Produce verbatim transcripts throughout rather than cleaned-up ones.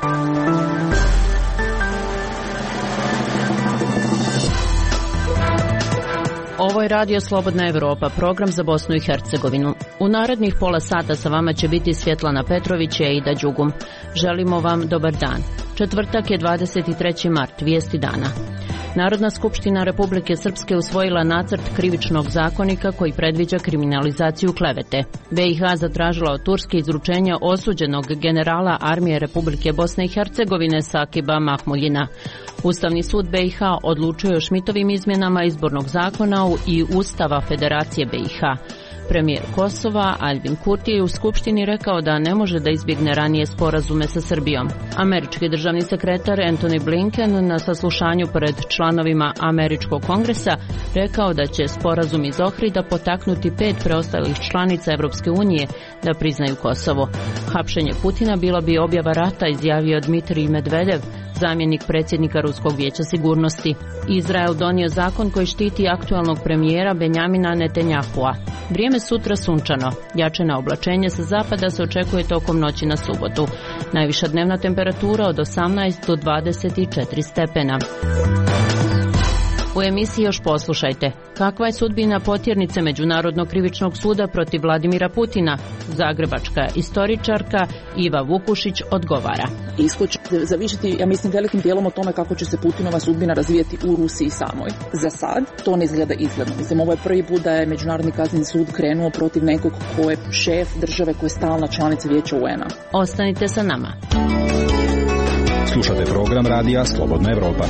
Ovo je Radio Slobodna Evropa, program za Bosnu i Hercegovinu. U narednih pola sata sa vama će biti Svjetlana Petrović i Aida Đugum. Želimo vam dobar dan. Četvrtak je dvadeset treći mart, vijesti dana. Narodna skupština Republike Srpske usvojila nacrt krivičnog zakonika koji predviđa kriminalizaciju klevete. B i H zatražila od Turske izručenja osuđenog generala armije Republike Bosne i Hercegovine Sakiba Mahmuljina. Ustavni sud B i H odlučuje o Šmitovim izmjenama izbornog zakona i Ustava Federacije B i H. Premijer Kosova Albin Kurti je u Skupštini rekao da ne može da izbjegne ranije sporazume sa Srbijom. Američki državni sekretar Antony Blinken na saslušanju pred članovima Američkog kongresa rekao da će sporazum iz Ohrida potaknuti pet preostalih članica Evropske unije da priznaju Kosovo. Hapšenje Putina bila bi objava rata, izjavio Dmitrij Medvedev, zamjenik predsjednika Ruskog vijeća sigurnosti. Izrael donio zakon koji štiti aktualnog premijera Benjamina Netanjahua. Vrijeme sutra sunčano. Jačena oblačenje sa zapada se očekuje tokom noći na subotu. Najviša dnevna temperatura od osamnaest do dvadeset četiri stepena. U emisiji još poslušajte. Kakva je sudbina potjernice Međunarodnog krivičnog suda protiv Vladimira Putina? Zagrebačka istoričarka Iva Vukušić odgovara. Ishod će zavisiti, ja mislim, velikim dijelom o tome kako će se Putinova sudbina razvijeti u Rusiji samoj. Za sad to ne izgleda izgledno. Mislim, ovo je prvi put da je Međunarodni kazneni sud krenuo protiv nekog ko je šef države koja je stalna članica Vijeća U N-a. Ostanite sa nama. Slušate program radija Slobodna Evropa.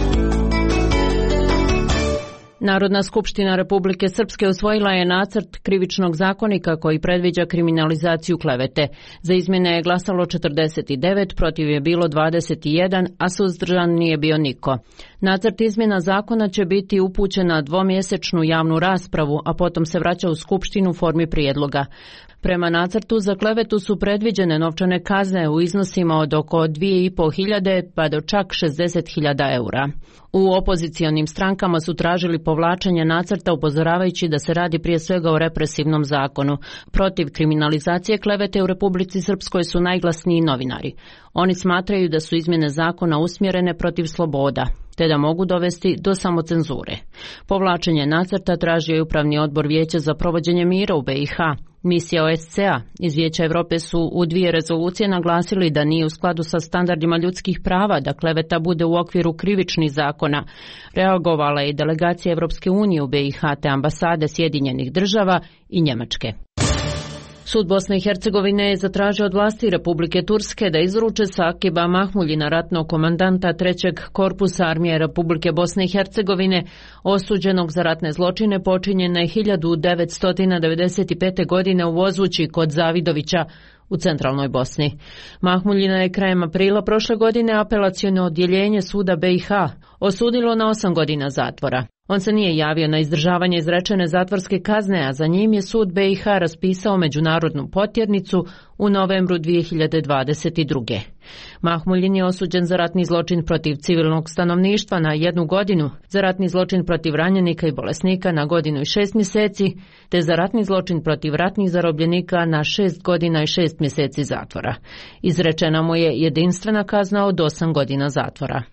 Narodna skupština Republike Srpske usvojila je nacrt krivičnog zakonika koji predviđa kriminalizaciju klevete. Za izmjene je glasalo četrdeset devet, protiv je bilo dvadeset jedan, a suzdržan nije bio niko. Nacrt izmjena zakona će biti upućen na dvomjesečnu javnu raspravu, a potom se vraća u skupštinu u formi prijedloga. Prema nacrtu za klevetu su predviđene novčane kazne u iznosima od oko dvije i pol hiljade pa do čak šezdeset hiljada eura. U opozicionim strankama su tražili povlačenje nacrta upozoravajući da se radi prije svega o represivnom zakonu. Protiv kriminalizacije klevete u Republici Srpskoj su najglasniji novinari. Oni smatraju da su izmjene zakona usmjerene protiv sloboda, te da mogu dovesti do samocenzure. Povlačenje nacrta tražio je Upravni odbor Vijeća za provođenje mira u B i H. Misija O S C A iz Vijeća Europe su u dvije rezolucije naglasili da nije u skladu sa standardima ljudskih prava da kleveta bude u okviru krivičnih zakona. Reagovala je i delegacija Evropske unije u B i H te ambasade Sjedinjenih država i Njemačke. Sud Bosne i Hercegovine je zatražio od vlasti Republike Turske da izruče Sakiba Mahmuljina, ratnog komandanta trećeg korpusa armije Republike Bosne i Hercegovine, osuđenog za ratne zločine počinjene hiljadu devetsto devedeset pete. godine u Vozući kod Zavidovića u centralnoj Bosni. Mahmuljina je krajem aprila prošle godine apelaciono odjeljenje suda B i H osudilo na osam godina zatvora. On se nije javio na izdržavanje izrečene zatvorske kazne, a za njim je sud B i H raspisao međunarodnu potjernicu u novembru dvije hiljade dvadeset druge. Mahmuljin je osuđen za ratni zločin protiv civilnog stanovništva na jednu godinu, za ratni zločin protiv ranjenika i bolesnika na godinu i šest mjeseci, te za ratni zločin protiv ratnih zarobljenika na šest godina i šest mjeseci zatvora. Izrečena mu je jedinstvena kazna od osam godina zatvora.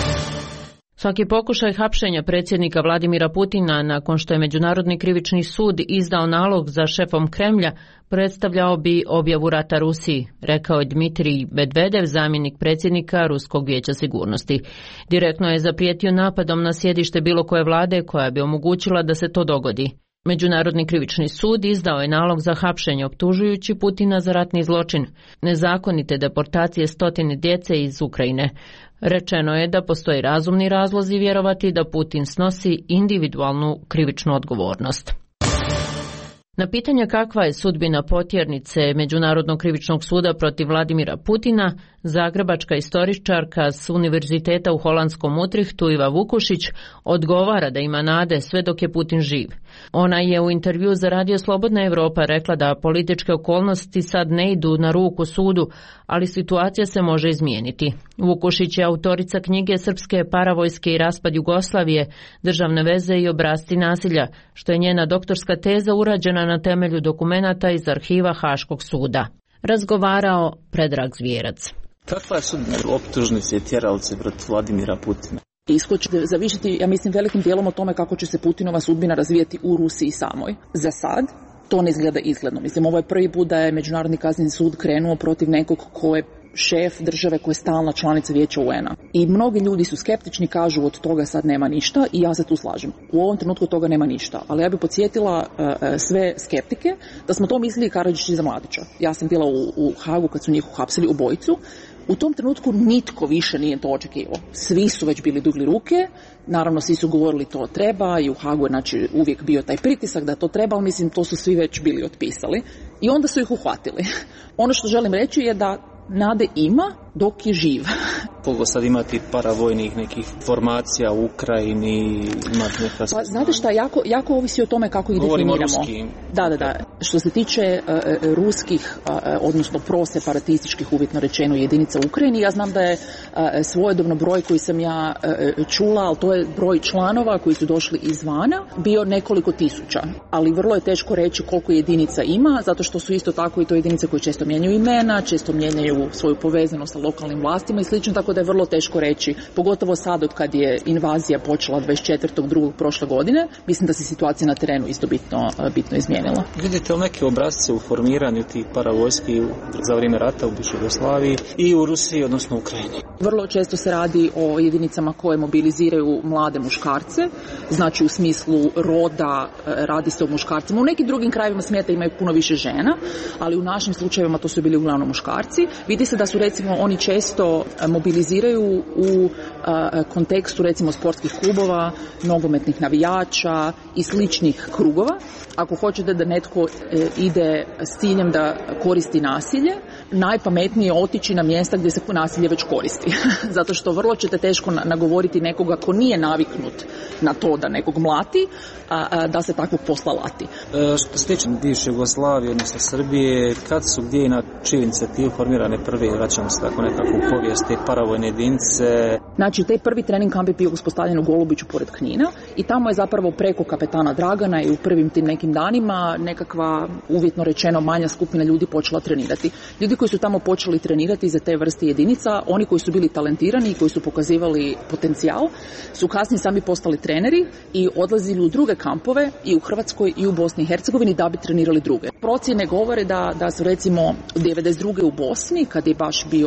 Svaki pokušaj hapšenja predsjednika Vladimira Putina nakon što je Međunarodni krivični sud izdao nalog za šefom Kremlja predstavljao bi objavu rata Rusiji, rekao je Dmitrij Medvedev, zamjenik predsjednika Ruskog vijeća sigurnosti. Direktno je zaprijetio napadom na sjedište bilo koje vlade koja bi omogućila da se to dogodi. Međunarodni krivični sud izdao je nalog za hapšenje optužujući Putina za ratni zločin, nezakonite deportacije stotine djece iz Ukrajine. Rečeno je da postoji razumni razlozi vjerovati da Putin snosi individualnu krivičnu odgovornost. Na pitanje kakva je sudbina potjernice Međunarodnog krivičnog suda protiv Vladimira Putina, zagrebačka istoričarka s Univerziteta u Holandskom Utrihtu Iva Vukušić odgovara da ima nade sve dok je Putin živ. Ona je u intervju za Radio Slobodna Evropa rekla da političke okolnosti sad ne idu na ruku sudu, ali situacija se može izmijeniti. Vukušić je autorica knjige Srpske paravojske i raspad Jugoslavije, državne veze i obrasci nasilja, što je njena doktorska teza urađena na temelju dokumenata iz arhiva Haškog suda. Razgovarao Predrag Zvijerac. Kakva je sudbina optužnice i tjeralice protiv Vladimira Putina? Ishod će zavisiti, ja mislim, velikim dijelom o tome kako će se Putinova sudbina razvijati u Rusiji samoj. Za sad to ne izgleda izgledno. Mislim, ovo je prvi put da je Međunarodni kazneni sud krenuo protiv nekog ko je šef države koja je stalna članica Vijeća U N-a. I mnogi ljudi su skeptični, kažu od toga sad nema ništa i ja se tu slažem. U ovom trenutku toga nema ništa. Ali ja bih podsjetila uh, sve skeptike da smo to mislili Karadžić i za Mladića. Ja sam bila u, u Hagu kad su njih uhapsili obojicu. U tom trenutku nitko više nije to očekivao. Svi su već bili dugli ruke, naravno svi su govorili to treba i u Hagu je znači, uvijek bio taj pritisak da to treba, ali mislim to su svi već bili otpisali i onda su ih uhvatili. Ono što želim reći je da nade ima dok je živ. Koliko sad imati paravojnih nekih formacija u Ukrajini, imati neka... Pa, znate šta, jako, jako ovisi o tome kako ih definiramo. Govorimo o ruskim. Da, da, da. Što se tiče uh, ruskih, uh, odnosno proseparatističkih, uvjetno rečeno, jedinica u Ukrajini, ja znam da je uh, svojedobno broj koji sam ja uh, čula, ali to je broj članova koji su došli izvana, bio nekoliko tisuća. Ali vrlo je teško reći koliko jedinica ima, zato što su isto tako i to jedinice koje često mijenjaju imena, često mijenjaju svoju povezanost sa lokalnim vlastima i slično, tako da je vrlo teško reći, pogotovo sad od kad je invazija počela dvadeset četvrtog drugog prošle godine, mislim da se situacija na terenu isto bitno, bitno izmijenila. Vidite li neke obrazce u formiranju tih paravojski za vrijeme rata u bivšoj Jugoslaviji i u Rusiji, odnosno u Ukrajini? Vrlo često se radi o jedinicama koje mobiliziraju mlade muškarce, znači u smislu roda radi se o muškarcima. U nekim drugim krajevima svijeta imaju puno više žena, ali u našim slučajevima to su bili uglavnom muškarci. Vidi se da su recimo oni često mobiliziraju u a, kontekstu recimo sportskih klubova, nogometnih navijača i sličnih krugova. Ako hoćete da netko e, ide s ciljem da koristi nasilje, najpametnije je otići na mjesta gdje se nasilje već koristi. Zato što vrlo ćete teško nagovoriti nekoga ko nije naviknut na to da nekog mlati, a, a, da se takvog posla lati. E, što se tiče bivše Jugoslavije, odnosno Srbije, kad su gdje i na čiju inicijativu formirane prve, vraćamo se tako nekakvu povijest, te paravojne jedinice? Znači, taj prvi trening kamp je bio uspostavljen u Golubiću pored Knina i tamo je zapravo preko kapetana Dragana i u prvim tim nekim danima nekakva, uvjetno rečeno, manja skupina ljudi počela trenirati. Ljudi koji su tamo počeli trenirati za te vrste jedinica, oni koji su bili talentirani i koji su pokazivali potencijal, su kasnije sami postali treneri i odlazili u druge kampove i u Hrvatskoj i u Bosni i Hercegovini da bi trenirali druge. Procjene govore da, da su recimo devedeset druge u Bosni, kad je baš bio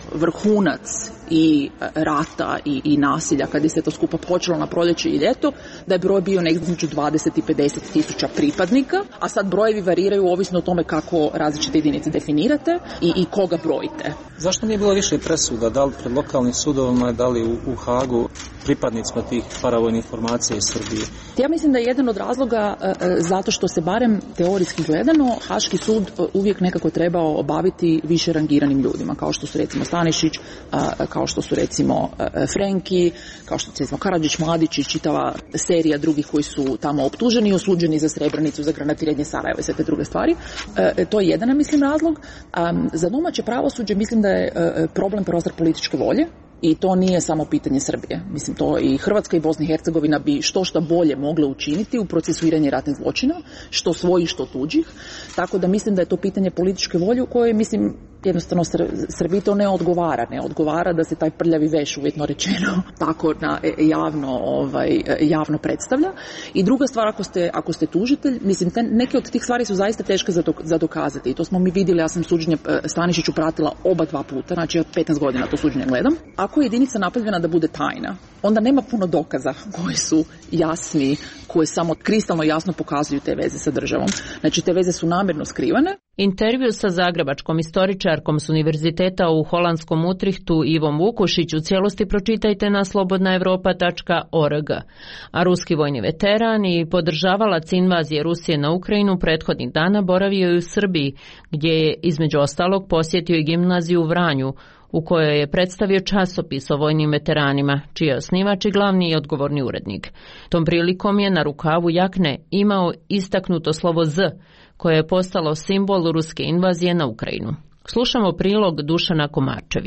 vrhunac i rata i, i nasilja, kad je se to skupa počelo na proljeće i ljeto, da je broj bio negdje između dvadeset i pedeset tisuća pripadnika, a sad brojevi variraju ovisno o tome kako različite jedinice definirate i, i koga brojite. Zašto nije bilo više presuda, da li pred lokalnim sudovima, da li u, u Hagu, pripadnicima tih paravojnih formacija iz Srbije? Ja mislim da je jedan od razloga uh, zato što se barem teorijski gledano Haški sud uh, uvijek nekako trebao obaviti više rangiranim ljudima, kao što su recimo Stanišić, uh, kao što su recimo uh, Frenki, kao što su recimo Karadžić, Mladić i čitava serija drugih koji su tamo optuženi i osuđeni za Srebrenicu, za granatiranje Sarajeva i sve te druge stvari. Uh, to je jedan, mislim, razlog. Um, za domaće pravosuđe mislim da je uh, problem prostor političke volje. I to nije samo pitanje Srbije. Mislim, to i Hrvatska i Bosna i Hercegovina bi što što bolje mogle učiniti u procesuiranju ratnih zločina, što svojih, što tuđih. Tako da mislim da je to pitanje političke volje u kojoj, mislim, jednostavno Srbiji to ne odgovara. Ne odgovara da se taj prljavi veš, uvjetno rečeno, tako na javno, ovaj, javno predstavlja. I druga stvar, ako ste, ako ste tužitelj, mislim, te, neke od tih stvari su zaista teške za, dok, za dokazati. I to smo mi vidjeli, ja sam suđenje Stanišiću pratila oba dva puta, znači ja petnaest godina to suđenje gledam. Ako je jedinica napravljena da bude tajna, onda nema puno dokaza koji su jasni, koji samo kristalno jasno pokazuju te veze sa državom. Znači, te veze su namjerno skrivane. Intervju sa zagrebačkom istoričarkom s univerziteta u holandskom Utrihtu Ivom Vukušić u cijelosti pročitajte na slobodna europa tačka org. A ruski vojni veteran i podržavalac invazije Rusije na Ukrajinu prethodnih dana boravio je u Srbiji, gdje je između ostalog posjetio i gimnaziju u Vranju, u kojoj je predstavio časopis o vojnim veteranima, čiji je osnivač i glavni i odgovorni urednik. Tom prilikom je na rukavu jakne imao istaknuto slovo Z, koje je postalo simbol ruske invazije na Ukrajinu. Slušamo prilog Dušana Komarčevića.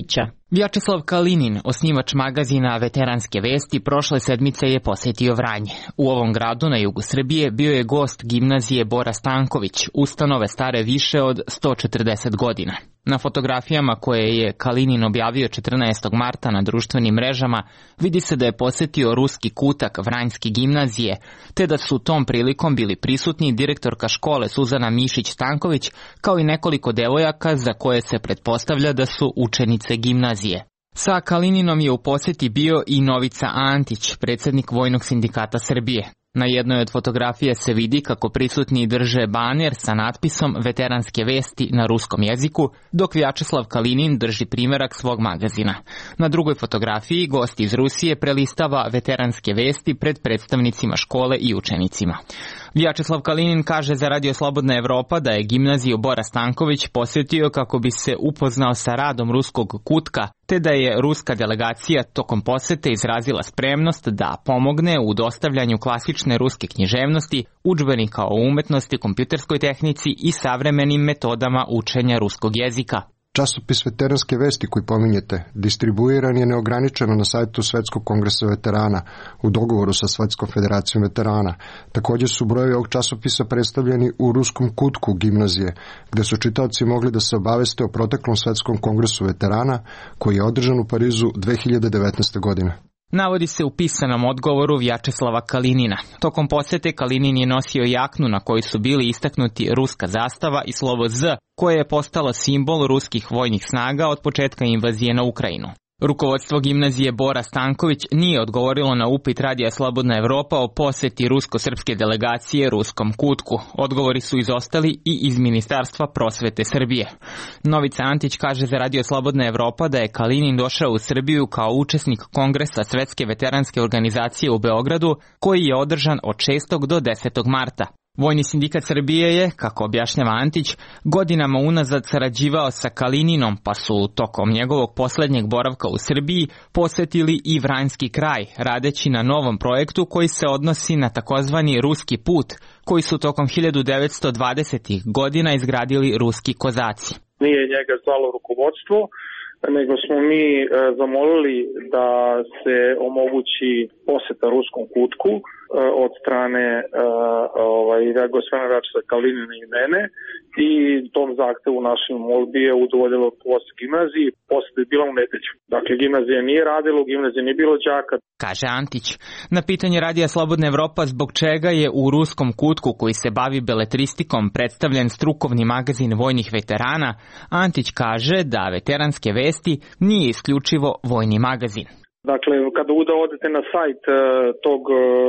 Vjačeslav Kalinin, osnivač magazina Veteranske vesti, prošle sedmice je posetio Vranje. U ovom gradu na jugu Srbije bio je gost gimnazije Bora Stanković, ustanove stare više od sto četrdeset godina. Na fotografijama koje je Kalinin objavio četrnaestog marta na društvenim mrežama vidi se da je posetio ruski kutak Vranjske gimnazije, te da su tom prilikom bili prisutni direktorka škole Suzana Mišić-Stanković, kao i nekoliko devojaka za koje se pretpostavlja da su učenice gimnazije. Sa Kalininom je u poseti bio i Novica Antić, predsjednik Vojnog sindikata Srbije. Na jednoj od fotografija se vidi kako prisutni drže baner sa natpisom Veteranske vesti na ruskom jeziku, dok Vjačeslav Kalinin drži primjerak svog magazina. Na drugoj fotografiji gost iz Rusije prelistava Veteranske vesti pred predstavnicima škole i učenicima. Vjačeslav Kalinin kaže za Radio Slobodna Evropa da je gimnaziju Bora Stanković posjetio kako bi se upoznao sa radom ruskog kutka, te da je ruska delegacija tokom posete izrazila spremnost da pomogne u dostavljanju klasične ruske književnosti, udžbenika o umetnosti, kompjuterskoj tehnici i savremenim metodama učenja ruskog jezika. Časopis Veteranske vesti koji pominjete distribuiran je neograničeno na sajtu Svetskog kongresa veterana u dogovoru sa Svetskom federacijom veterana. Također su brojevi ovog časopisa predstavljeni u ruskom kutku gimnazije, gde su čitaoci mogli da se obaveste o proteklom Svetskom kongresu veterana koji je održan u Parizu dve hiljade devetnaeste. godine. Navodi se u pisanom odgovoru Vjačeslava Kalinina. Tokom posete Kalinin je nosio jaknu na kojoj su bili istaknuti ruska zastava i slovo Z, koje je postalo simbol ruskih vojnih snaga od početka invazije na Ukrajinu. Rukovodstvo gimnazije Bora Stanković nije odgovorilo na upit Radija Slobodna Evropa o poseti rusko-srpske delegacije ruskom kutku. Odgovori su izostali i iz Ministarstva prosvete Srbije. Novica Antić kaže za Radio Slobodna Evropa da je Kalinin došao u Srbiju kao učesnik Kongresa Svetske veteranske organizacije u Beogradu, koji je održan od šestog do desetog marta. Vojni sindikat Srbije je, kako objašnjava Antić, godinama unazad sarađivao sa Kalininom, pa su tokom njegovog posljednjeg boravka u Srbiji posjetili i Vranjski kraj, radeći na novom projektu koji se odnosi na takozvani ruski put, koji su tokom hiljadu devetsto dvadesetih godina izgradili ruski kozaci. Nije njega zvalo rukovodstvo, nego smo mi e, zamolili da se omogući poseta ruskom kutku e, od strane e, ovaj, gospodina Vjačeslava Kalinina i mene, i tom zahtevu našim molbi je udovoljilo posle gimnaziji. Poseta je bila u nedelju. Dakle, gimnazija nije radila, u gimnaziji nije bilo đaka. Kaže Antić. Na pitanje Radija Slobodna Evropa zbog čega je u ruskom kutku koji se bavi beletristikom predstavljen strukovni magazin vojnih veterana, Antić kaže da Veteranske vesti nije isključivo vojni magazin. Dakle, kada odete na sajt tog,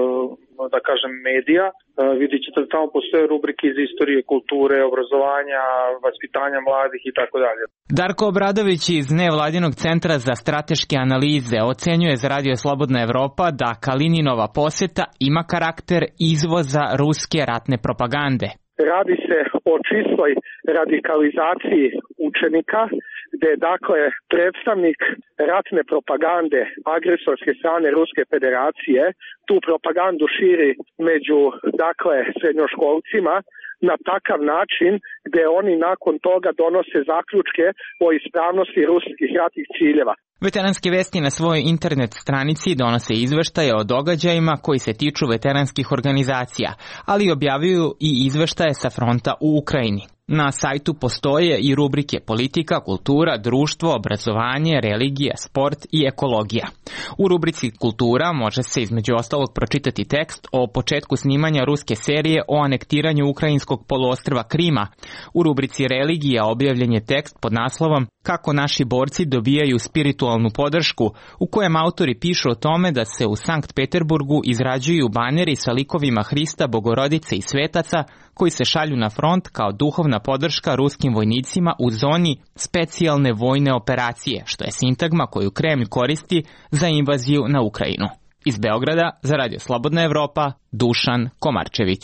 da kažem, medija, vidjet ćete da tamo postoje rubrike iz istorije, kulture, obrazovanja, vaspitanja mladih i tako dalje. Darko Obradović iz Nevladinog centra za strateške analize ocenjuje za Radio Slobodna Evropa da Kalininova posjeta ima karakter izvoza ruske ratne propagande. Radi se o čistoj radikalizaciji učenika, gde je dakle predstavnik ratne propagande agresorske strane Ruske federacije tu propagandu širi među dakle srednjoškolcima na takav način gde oni nakon toga donose zaključke o ispravnosti ruskih ratnih ciljeva. Veteranske vesti na svojoj internet stranici donose izveštaje o događajima koji se tiču veteranskih organizacija, ali objavljuju i izveštaje sa fronta u Ukrajini. Na sajtu postoje i rubrike politika, kultura, društvo, obrazovanje, religija, sport i ekologija. U rubrici kultura može se između ostalog pročitati tekst o početku snimanja ruske serije o anektiranju ukrajinskog poluostrva Krima. U rubrici religija objavljen je tekst pod naslovom Kako naši borci dobijaju spiritualnu podršku, u kojem autori pišu o tome da se u Sankt Peterburgu izrađuju baneri sa likovima Hrista, Bogorodice i svetaca koji se šalju na front kao duhovna podrška ruskim vojnicima u zoni specijalne vojne operacije, što je sintagma koju Kremlj koristi za invaziju na Ukrajinu. Iz Beograda za Radio Slobodna Evropa, Dušan Komarčević.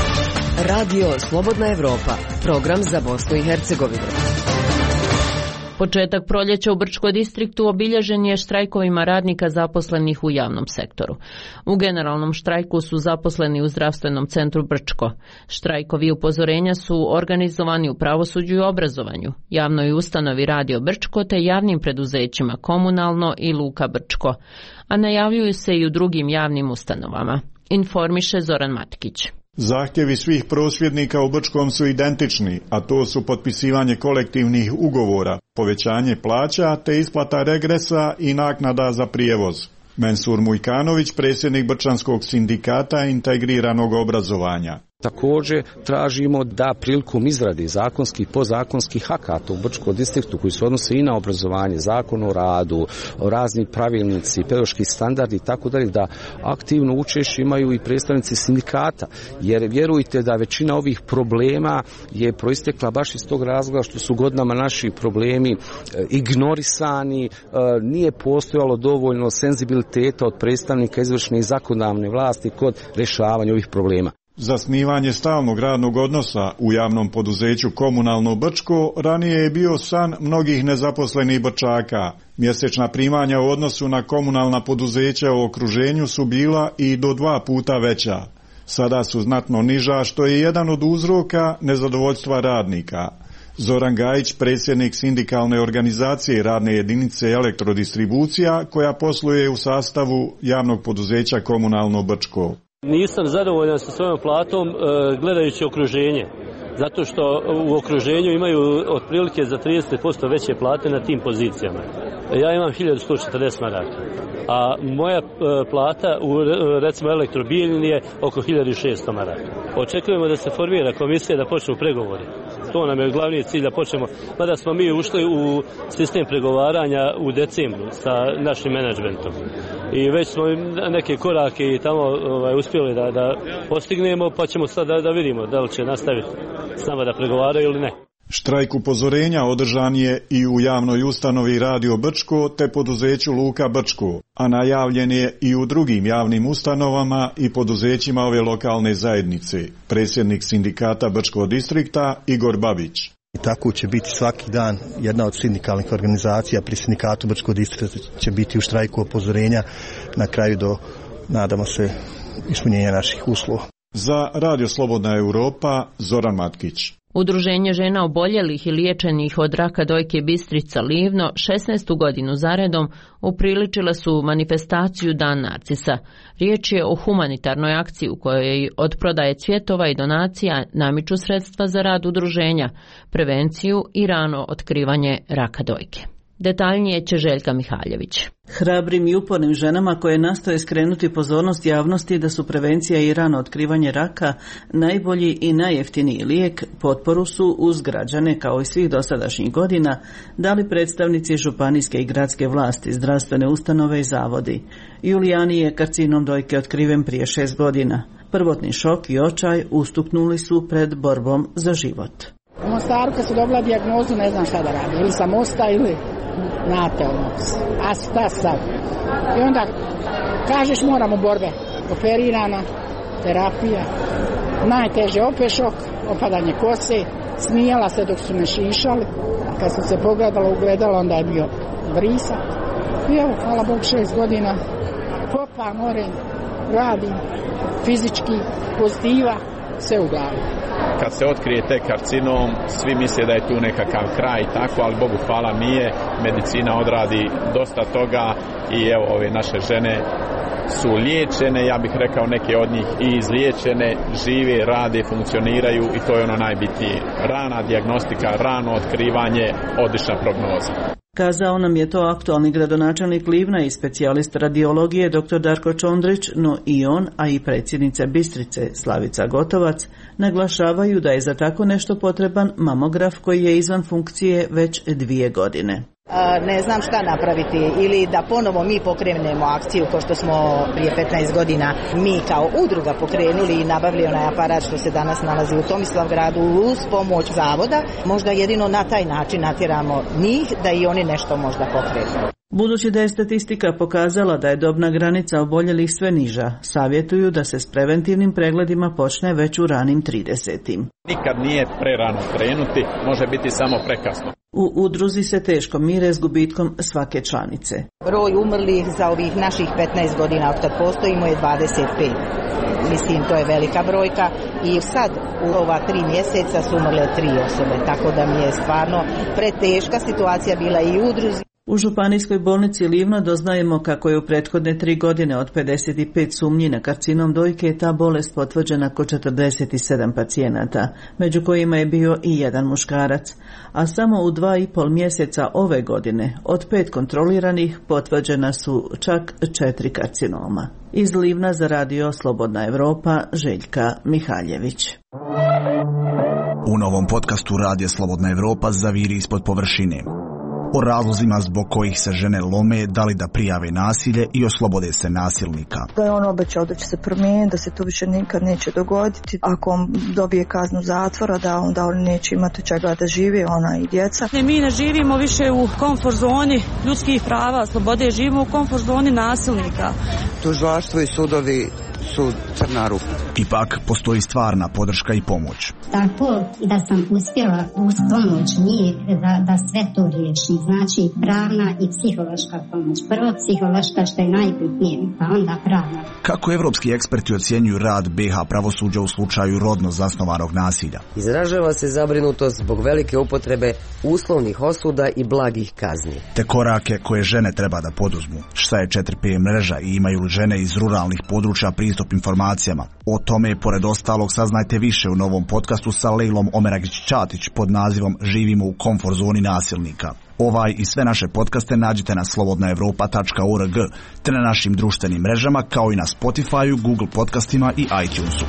Radio Slobodna Evropa, program za Bosnu i Hercegovinu. Početak proljeća u Brčko distriktu obilježen je štrajkovima radnika zaposlenih u javnom sektoru. U generalnom štrajku su zaposleni u zdravstvenom centru Brčko. Štrajkovi upozorenja su organizovani u pravosuđu i obrazovanju, javnoj ustanovi Radio Brčko te javnim preduzećima Komunalno i Luka Brčko, a najavljuju se i u drugim javnim ustanovama. Informiše Zoran Matkić. Zahtjevi svih prosvjednika u Brčkom su identični, a to su potpisivanje kolektivnih ugovora, povećanje plaća te isplata regresa i naknada za prijevoz. Mensur Mujkanović, predsjednik Brčanskog sindikata integriranog obrazovanja. Također tražimo da prilikom izrade zakonskih i podzakonskih akata u Brčkom distriktu koji se odnose i na obrazovanje, zakon o radu, razni pravilnici, pedagoški standardi i tako dalje, da aktivno učešće imaju i predstavnici sindikata, jer vjerujte da većina ovih problema je proistekla baš iz tog razloga što su godinama naši problemi ignorisani, nije postojalo dovoljno senzibiliteta od predstavnika izvršne i zakonodavne vlasti kod rješavanja ovih problema. Zasnivanje stalnog radnog odnosa u javnom poduzeću Komunalno Brčko ranije je bio san mnogih nezaposlenih Brčaka. Mjesečna primanja u odnosu na komunalna poduzeća u okruženju su bila i do dva puta veća. Sada su znatno niža, što je jedan od uzroka nezadovoljstva radnika. Zoran Gajić, predsjednik sindikalne organizacije radne jedinice Elektrodistribucija, koja posluje u sastavu javnog poduzeća Komunalno Brčko. Nisam zadovoljan sa svojom platom gledajući okruženje, zato što u okruženju imaju otprilike za trideset posto veće plate na tim pozicijama. Ja imam hiljadu sto četrdeset maraka, a moja plata u recimo Elektrobijeljini je oko hiljadu šesto maraka. Očekujemo da se formira komisija, da počnu pregovori. To nam je glavni cilj, da počnemo, mada smo mi ušli u sistem pregovaranja u decembru sa našim menadžmentom. I već smo neke korake i tamo ovaj, uspjeli da, da postignemo, pa ćemo sad da, da vidimo da li će nastaviti s nama da pregovaraju ili ne. Štrajk upozorenja održan je i u javnoj ustanovi Radio Brčko te poduzeću Luka Brčko, a najavljen je i u drugim javnim ustanovama i poduzećima ove lokalne zajednice, predsjednik sindikata Brčkog distrikta Igor Babić. I tako će biti svaki dan. Jedna od sindikalnih organizacija pri sindikatu Brčkog distrikta će biti u štrajku upozorenja na kraju do, nadamo se, ispunjenja naših uslova. Za Radio Slobodna Europa, Zoran Matkić. Udruženje žena oboljelih i liječenih od raka dojke Bistrica Livno šesnaestu godinu zaredom upriličile su manifestaciju Dan Narcisa. Riječ je o humanitarnoj akciji u kojoj od prodaje cvjetova i donacija namiču sredstva za rad udruženja, prevenciju i rano otkrivanje raka dojke. Detaljnije će Željka Mihaljević. Hrabrim i upornim ženama koje nastoje skrenuti pozornost javnosti da su prevencija i rano otkrivanje raka najbolji i najjeftiniji lijek, potporu su uz građane kao i svih dosadašnjih godina dali predstavnici županijske i gradske vlasti, zdravstvene ustanove i zavodi. Julijani je karcinom dojke otkriven prije šest godina. Prvotni šok i očaj ustuknuli su pred borbom za život. U Mostaru kad su dobila dijagnozu ne znam šta da radi, ili sam osta ili znate ono, a šta sad? I onda kažeš moramo borbe, operirana, terapija, najteže opet šok, opadanje kose, smijala se dok su me šišali, a kad sam se pogledala ugledala onda je bio brisak. I evo, hvala Bog, šest godina, kopa, morim, radim, fizički, pozitiva, sve u glavi. Kad se otkrije te karcinom, svi misle da je tu nekakav kraj i tako, ali Bogu hvala nije, medicina odradi dosta toga i evo ove naše žene su liječene, ja bih rekao neke od njih i izliječene, žive, rade, funkcioniraju i to je ono najbitnije. Rana dijagnostika, rano otkrivanje, odlična prognoza. Kazao nam je to aktualni gradonačelnik Livna i specijalist radiologije dr. Darko Čondrić, no i on, a i predsjednica Bistrice Slavica Gotovac, naglašavaju da je za tako nešto potreban mamograf koji je izvan funkcije već dvije godine. Ne znam šta napraviti ili da ponovo mi pokrenemo akciju kao što smo prije petnaest godina mi kao udruga pokrenuli i nabavili onaj aparat što se danas nalazi u Tomislavgradu uz pomoć zavoda. Možda jedino na taj način natjeramo njih da i oni nešto možda pokrenu. Budući da je statistika pokazala da je dobna granica oboljelih sve niža, savjetuju da se s preventivnim pregledima počne već u ranim tridesetim. Nikad nije prerano krenuti, može biti samo prekasno. U udruzi se teško mire s gubitkom svake članice. Broj umrlih za ovih naših petnaest godina od kad postojimo je dvadeset pet. Mislim, to je velika brojka i sad u ova tri mjeseca su umrle tri osobe, tako da mi je stvarno preteška situacija bila i u udruzi. U županijskoj bolnici Livno doznajemo kako je u prethodne tri godine od pedeset pet sumnji na karcinom dojke je ta bolest potvrđena kod četrdeset sedam pacijenata, među kojima je bio i jedan muškarac, a samo u dva i pol mjeseca ove godine od pet kontroliranih potvrđena su čak četiri karcinoma. Iz Livna za radio Slobodna Evropa, Željka Mihaljević. U novom podcastu Radija Slobodna Evropa zaviri ispod površine. O razlozima zbog kojih se žene lome, da li da prijave nasilje i oslobode se nasilnika. Da je on obećao da će se promijeniti, da se to više nikad neće dogoditi. Ako on dobije kaznu zatvora, da onda on neće imati čega da živi, ona i djeca. Ne, mi ne živimo više u komfort zoni ljudskih prava, slobode, živimo u komfort zoni nasilnika. Tužilaštvo i sudovi su crna rupa. Ipak postoji stvarna podrška i pomoć. Tako da sam uspjela uz pomoć njih da, da sve to riješim. Znači pravna i psihološka pomoć. Prvo psihološka što je najbitnije, pa onda pravna. Kako evropski eksperti ocjenjuju rad B iH pravosuđa u slučaju rodno zasnovanog nasilja? Izražava se zabrinutost zbog velike upotrebe uslovnih osuda i blagih kazni. Te korake koje žene treba da poduzmu. Šta je četiri P mreža i imaju li žene iz ruralnih područja pristup informacijama? O tome, pored ostalog, saznajte više u novom podcastu sa Lejlom Omeragić-Ćatić pod nazivom Živimo u komfort zoni nasilnika. Ovaj i sve naše podcaste nađite na slobodna evropa tačka org te na našim društvenim mrežama kao i na Spotify, Google podcastima i iTunesu.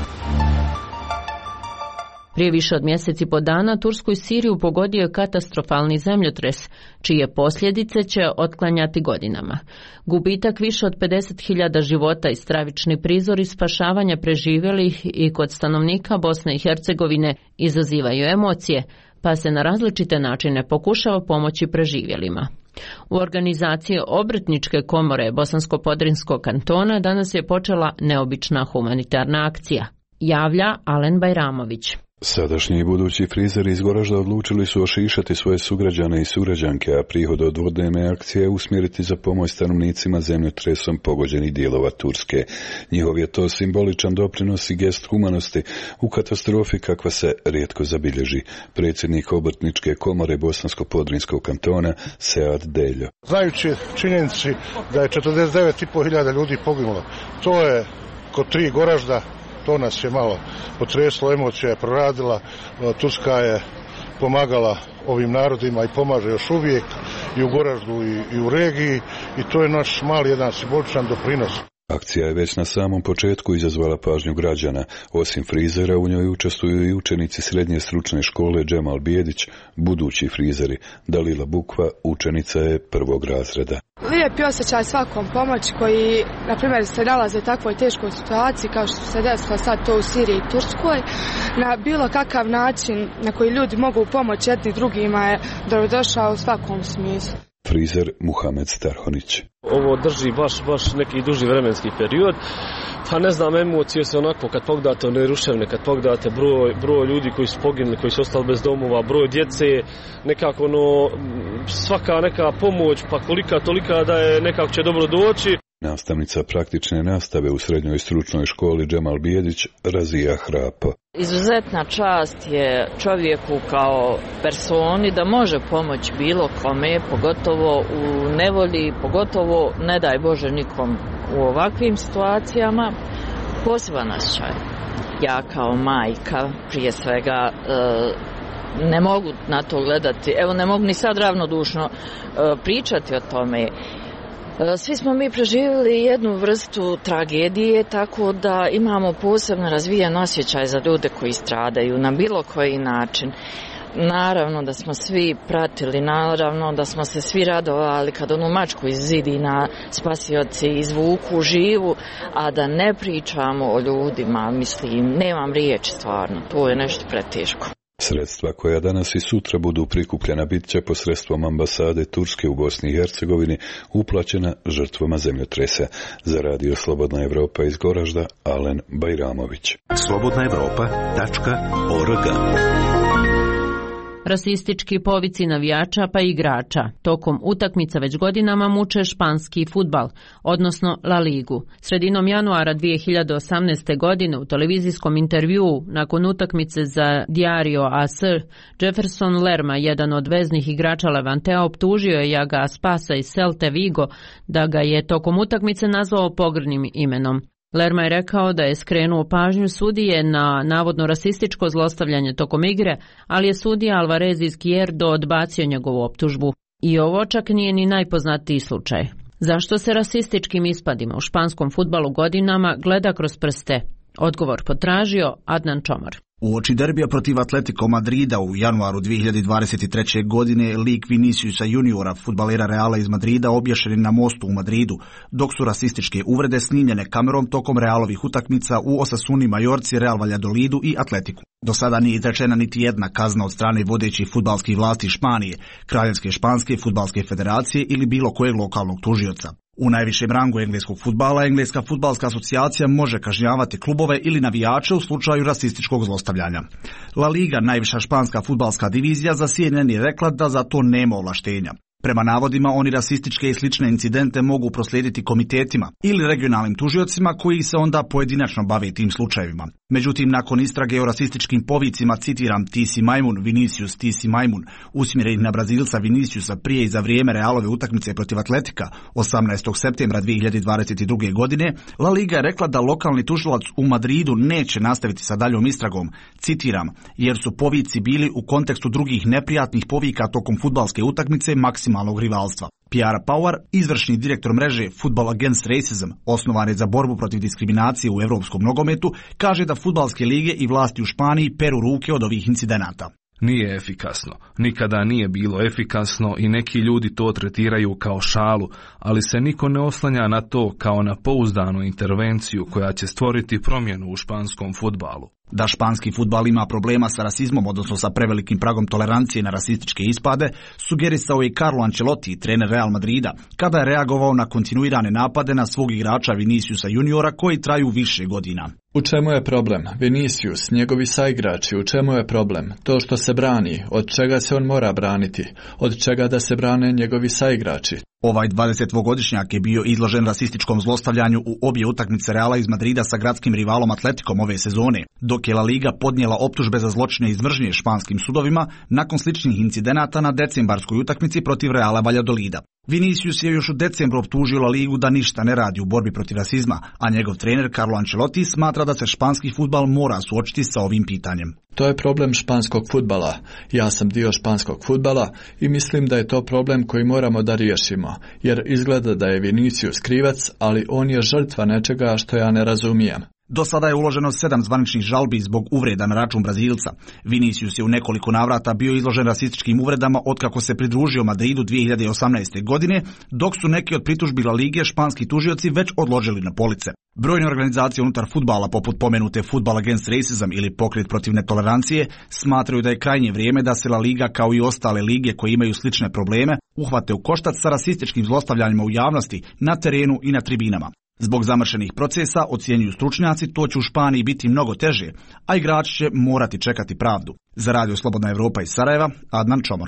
Prije više od mjesec i po dana Tursku i Siriju pogodio je katastrofalni zemljotres, čije posljedice će otklanjati godinama. Gubitak više od pedeset hiljada života i stravični prizori spašavanja preživjelih i kod stanovnika Bosne i Hercegovine izazivaju emocije, pa se na različite načine pokušava pomoći preživjelima. U organizaciji Obrtničke komore Bosansko-Podrinskog kantona danas je počela neobična humanitarna akcija. Javlja Alen Bajramović. Sadašnji i budući frizeri iz Goražda odlučili su ošišati svoje sugrađane i sugrađanke, a prihod od dvodnevne akcije usmjeriti za pomoć stanovnicima zemljotresom pogođenih dijelova Turske. Njihov je to simboličan doprinos i gest humanosti u katastrofi kakva se rijetko zabilježi. Predsjednik Obrtničke komore Bosansko-Podrinskog kantona Sead Deljo. Znajući činjenici da je četrdeset devet i pol hiljada ljudi poginulo, to je kod tri Goražda. To nas je malo potreslo, emocija je proradila, Turska je pomagala ovim narodima i pomaže još uvijek i u Goraždu i, i u regiji i to je naš mali jedan simboličan doprinos. Akcija je već na samom početku izazvala pažnju građana. Osim frizera u njoj učestvuju i učenici srednje stručne škole Džemal Bijedić, budući frizeri. Dalila Bukva učenica je prvog razreda. Lijepi osjećaj svakom pomoć koji, na primjer, se nalaze u takvoj teškoj situaciji kao što se desilo sad to u Siriji i Turskoj. Na bilo kakav način na koji ljudi mogu pomoći jedni drugima je dobrodošao u svakom smislu. Frizer Muhamed Starhonić. Ovo drži baš, baš neki duži vremenski period. Pa ne znam, emocije se onako kad pogledate one ruševne, kad pogledate broj, broj ljudi koji su poginuli, koji su ostali bez domova, broj djece, nekako ono, svaka neka pomoć, pa kolika tolika da je nekako će dobro doći. Nastavnica praktične nastave u srednjoj stručnoj školi Džemal Bijedić Razija Hrapa. Izuzetna čast je čovjeku kao personi da može pomoći bilo kome, pogotovo u nevolji, pogotovo ne daj Bože nikom u ovakvim situacijama. Poseban osjećaj. Ja kao majka prije svega ne mogu na to gledati, evo ne mogu ni sad ravnodušno pričati o tome. Svi smo mi preživjeli jednu vrstu tragedije, tako da imamo posebno razvijen osjećaj za ljude koji stradaju na bilo koji način. Naravno da smo svi pratili, naravno da smo se svi radovali kad onu mačku iz zidina spasioci izvuku živu, a da ne pričamo o ljudima, mislim, nemam riječi stvarno, to je nešto preteško. Sredstva koja danas i sutra budu prikupljena bit će posredstvom ambasade Turske u Bosni i Hercegovini uplaćena žrtvama zemljotresa. Za Radio Slobodna Evropa iz Goražda, Alen Bajramović. slobodna evropa tačka org. Rasistički povici navijača pa i igrača tokom utakmica već godinama muče španski fudbal, odnosno La Ligu. Sredinom januara dvije hiljade osamnaeste. godine u televizijskom intervjuu nakon utakmice za Diario A S, Jefferson Lerma, jedan od veznih igrača Levantea, optužio je Jaga Aspasa iz Celte Vigo da ga je tokom utakmice nazvao pogrdnim imenom. Lerma je rekao da je skrenuo pažnju sudije na navodno rasističko zlostavljanje tokom igre, ali je sudija Alvarez Izquierdo odbacio njegovu optužbu. I ovo čak nije ni najpoznatiji slučaj. Zašto se rasističkim ispadima u španskom fudbalu godinama gleda kroz prste? Odgovor potražio Adnan Čomar. Uoči derbija protiv Atletico Madrida u januaru dvije hiljade dvadeset treće. godine lik Viniciusa juniora, fudbalera Reala iz Madrida, obješen je na mostu u Madridu, dok su rasističke uvrede snimljene kamerom tokom Realovih utakmica u Osasuni, Majorci, Real Valladolidu i Atletiku. Do sada nije izrečena niti jedna kazna od strane vodećih fudbalskih vlasti Španije, Kraljevske španske fudbalske federacije ili bilo kojeg lokalnog tužioca. U najvišem rangu engleskog fudbala, Engleska fudbalska asocijacija može kažnjavati klubove ili navijače u slučaju rasističkog zlostavljanja. La Liga, najviša španska fudbalska divizija, za C N N je rekla da za to nema ovlaštenja. Prema navodima, oni rasističke i slične incidente mogu proslijediti komitetima ili regionalnim tužiocima koji se onda pojedinačno bave tim slučajevima. Međutim, nakon istrage o rasističkim povicima, citiram, ti si majmun, Vinicius, ti si majmun, usmjerenih na Brazilca Viniciusa prije i za vrijeme Realove utakmice protiv Atletika osamnaestog septembra dvije hiljade dvadeset druge. godine, La Liga je rekla da lokalni tužilac u Madridu neće nastaviti sa daljom istragom, citiram, jer su povici bili u kontekstu drugih neprijatnih povika tokom fudbalske utakmice maksimalnog rivalstva. Pierre Power, izvršni direktor mreže Football Against Racism, osnovane za borbu protiv diskriminacije u evropskom nogometu, kaže da fudbalske lige i vlasti u Španiji peru ruke od ovih incidenata. Nije efikasno, nikada nije bilo efikasno i neki ljudi to tretiraju kao šalu, ali se niko ne oslanja na to kao na pouzdanu intervenciju koja će stvoriti promjenu u španskom fudbalu. Da španski fudbal ima problema sa rasizmom, odnosno sa prevelikim pragom tolerancije na rasističke ispade, sugerisao je Carlo Ancelotti, trener Real Madrida, kada je reagovao na kontinuirane napade na svog igrača Viniciusa juniora koji traju više godina. U čemu je problem? Vinicius, njegovi saigrači, u čemu je problem? To što se brani, od čega se on mora braniti, od čega da se brane njegovi saigrači. Ovaj dvadesetdvogodišnjak je bio izložen rasističkom zlostavljanju u obje utakmice Reala iz Madrida sa gradskim rivalom Atletikom ove sezone, dok je La Liga podnijela optužbe za zločine iz mržnje španskim sudovima nakon sličnih incidenata na decembarskoj utakmici protiv Reala Valladolida. Vinicius je još u decembru optužio La Ligu da ništa ne radi u borbi protiv rasizma, a njegov trener Carlo Ancelotti smatra da se španski fudbal mora suočiti sa ovim pitanjem. To je problem španskog fudbala. Ja sam dio španskog fudbala i mislim da je to problem koji moramo da riješimo, jer izgleda da je Vinicius krivac, ali on je žrtva nečega što ja ne razumijem. Do sada je uloženo sedam zvaničnih žalbi zbog uvreda na račun Brazilca. Vinicius je u nekoliko navrata bio izložen rasističkim uvredama otkako se pridružio Madridu dvije hiljade osamnaeste. godine, dok su neki od pritužbi La Lige španski tužioci već odložili na police. Brojne organizacije unutar fudbala, poput pomenute Football Against Racism ili Pokret protiv netolerancije, smatraju da je krajnje vrijeme da se La Liga, kao i ostale lige koje imaju slične probleme, uhvate u koštac sa rasističkim zlostavljanjima u javnosti, na terenu i na tribinama. Zbog zamršenih procesa, ocjenjuju stručnjaci, to će u Španiji biti mnogo teže, a igrači će morati čekati pravdu. Za Radio Slobodna Evropa iz Sarajeva, Adnan Čomor.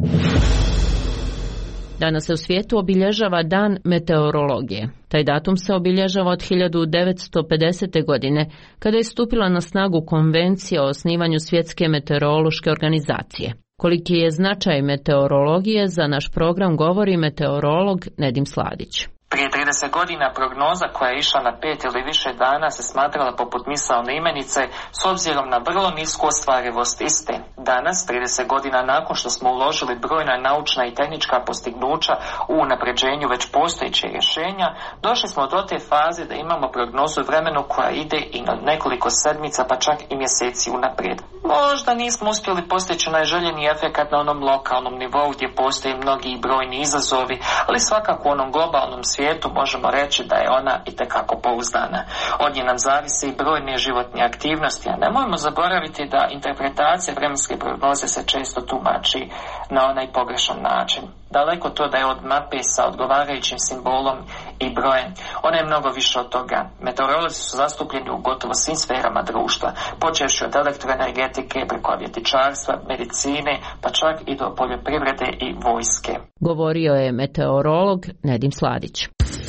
Danas se u svijetu obilježava Dan meteorologije. Taj datum se obilježava od hiljadu devetsto pedesete. godine, kada je stupila na snagu Konvencija o osnivanju Svjetske meteorološke organizacije. Koliki je značaj meteorologije za naš program govori meteorolog Nedim Sladić. Prije trideset godina prognoza koja je išla na pet ili više dana se smatrala poput misaone imenice s obzirom na vrlo nisku ostvarivost iste. Danas, trideset godina nakon što smo uložili brojna naučna i tehnička postignuća u unapređenju već postojećih rješenja, došli smo do te faze da imamo prognozu vremenu koja ide i na nekoliko sedmica pa čak i mjeseci unaprijed. Možda nismo uspjeli postići najželjeni efekat na onom lokalnom nivou gdje postoje mnogi i brojni izazovi, ali svakako u onom globalnom svijetu možemo reći da je ona itekako pouzdana. Od nje nam zavisi i brojne životne aktivnosti, a nemojmo zaboraviti da interpretacija vremenske prognoze se često tumači na onaj pogrešan način. Daleko to da je od mape sa odgovarajućim simbolom i brojem. Ona je mnogo više od toga. Meteorolozi su zastupljeni u gotovo svim sferama društva, počevši od elektroenergetike, preko aviotičarstva, medicine, pa čak i do poljoprivrede i vojske. Govorio je meteorolog Nedim Sladić.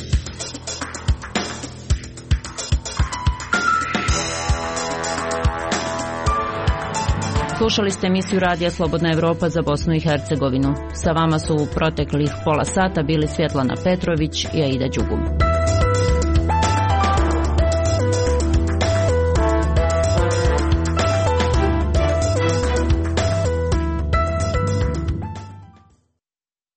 Slušali ste emisiju Radija Slobodna Evropa za Bosnu i Hercegovinu. Sa vama su u proteklih pola sata bili Svjetlana Petrović i Aida Đugum.